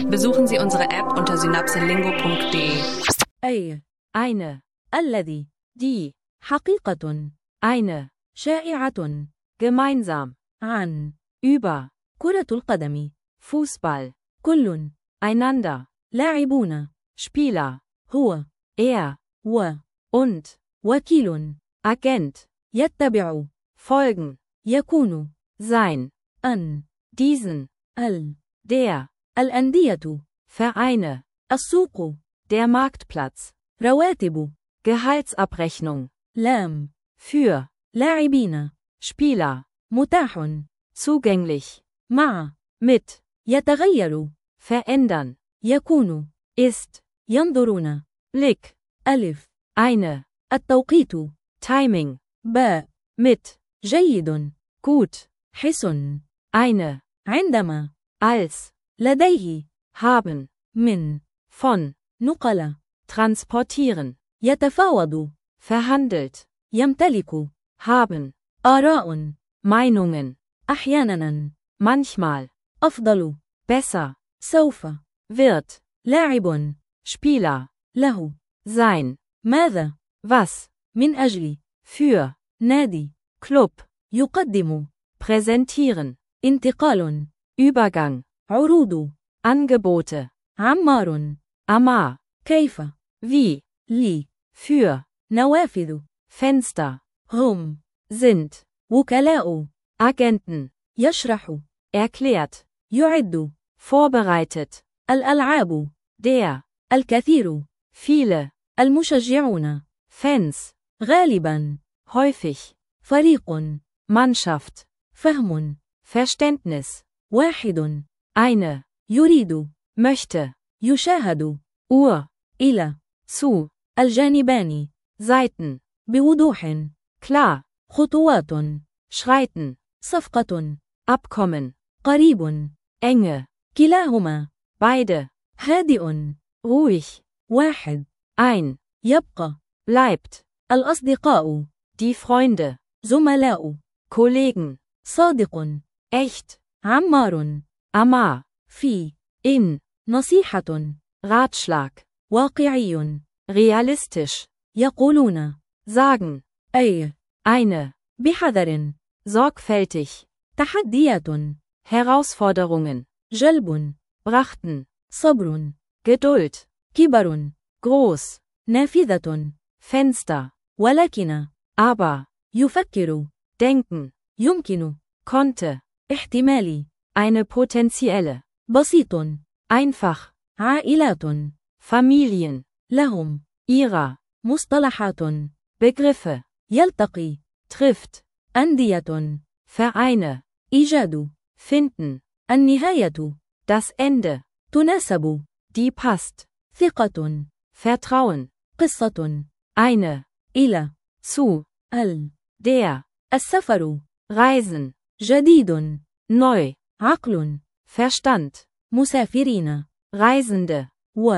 Besuchen Sie unsere App unter synapselingo.de. أي eine الذي die حقيقة eine شائعة gemeinsam عن über كرة القدم Fußball كل einander لاعبون Spieler هو و und وكيل Agent يتبع folgen يكون sein an diesen der الأندية Vereine السوق der Marktplatz رواتب Gehaltsabrechnung لام für لاعبين Spieler متاح zugänglich مع mit يتغير verändern يكون ist ينظرون Blick ألف eine التوقيت Timing باء mit جيد gut حسن eine عندما als لديه haben من von نقل transportieren يتفاوض verhandelt يمتلك haben آراء Meinungen أحيانا manchmal أفضل besser سوف wird لاعب Spieler له sein ماذا was من أجل für نادي Club يقدم präsentieren انتقال Übergang عروض Angebote عمار Amar كيف wie لي für نوافذ Fenster هم sind وكلاء Agenten يشرح erklärt يعد vorbereitet الألعاب der الكثير viele المشجعون Fans غالبا häufig فريق Mannschaft فهم Verständnis واحد eine يريد möchte يشاهد إلى zu الجانبان Seiten بوضوح klar خطوات schreiten صفقة Abkommen قريب enge كلاهما beide هادئ ruhig واحد ein يبقى bleibt الأصدقاء die Freunde زملاء Kollegen صادق echt عمار Amar في in نصيحة Ratschlag واقعي realistisch يقولون sagen أي eine بحذر sorgfältig تحديات Herausforderungen جلب brachten صبر Geduld كبر groß نافذة Fenster ولكن aber يفكر denken يمكن konnte احتمالي eine potenzielle بسيط einfach عائلات Familien لهم ihrer مصطلحات Begriffe يلتقي trifft أندية Vereine إيجاد finden النهاية das Ende تناسب die passt ثقة Vertrauen قصة eine إلى zu der السفر Reisen جديد neu عقل Verstand مسافرين Reisende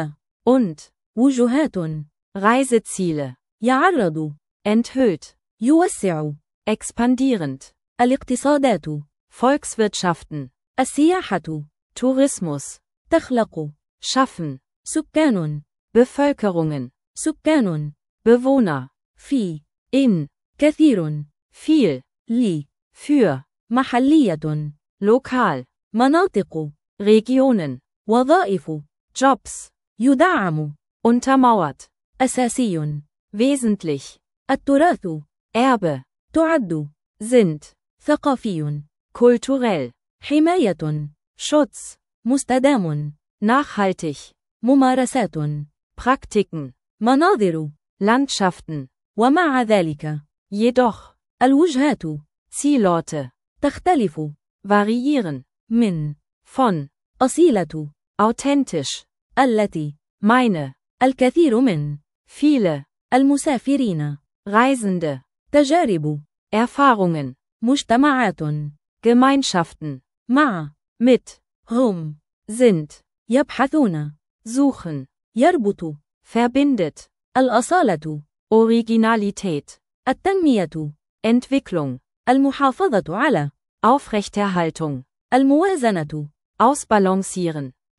und وجهات Reiseziele يعرض enthüllt يوسع expandierend الاقتصادات Volkswirtschaften السياحة Tourismus تخلق schaffen سكان Bevölkerungen سكان Bewohner, في in, كثير viel, لي für, محلية lokal, مناطق Regionen, وظائف Jobs, يدعم untermauert, أساسي wesentlich, التراث Erbe, تعد sind, ثقافي kulturell, حماية Schutz, مستدام nachhaltig, ممارسات Praktiken, مناظر Landschaften, ومع ذلك jedoch, الوجهات Zielorte, تختلف variieren, من von, أصيلة authentisch, التي meine, الكثير من viele, المسافرين Reisende, تجارب Erfahrungen, مجتمعات Gemeinschaften, مع mit, هم sind, يبحثون suchen, يربط verbindet, الأصالة Originalität, التنمية Entwicklung, المحافظة على Aufrechterhaltung, الموازنة ausbalancieren,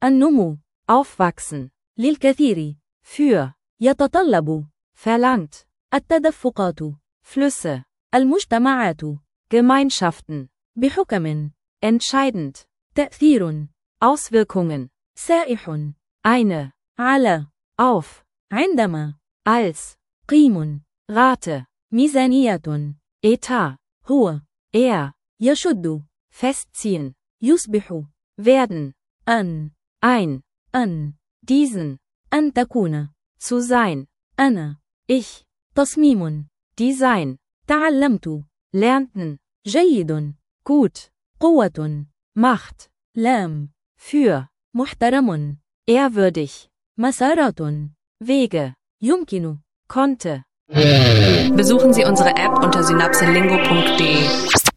النمو. aufwachsen, للكثير. für, يتطلب. verlangt, التدفقات. Flüsse, المجتمعات. Gemeinschaften, بحكم. entscheidend, تأثير. Auswirkungen, سائح. eine, على. auf, عندما. als, قيم. Rate, ميزانية. Etat, هو. er, يشد. festziehen, يصبح. werden, أن. ein, diesen, أن تكون. zu sein, أنا. ich, تصميم. Design, تعلمت. lernten, جيد. gut, قوة. Macht, لام. für, محترم. ehrwürdig, مسارات. Wege, يمكن. konnte. Besuchen Sie unsere App unter synapselingo.de.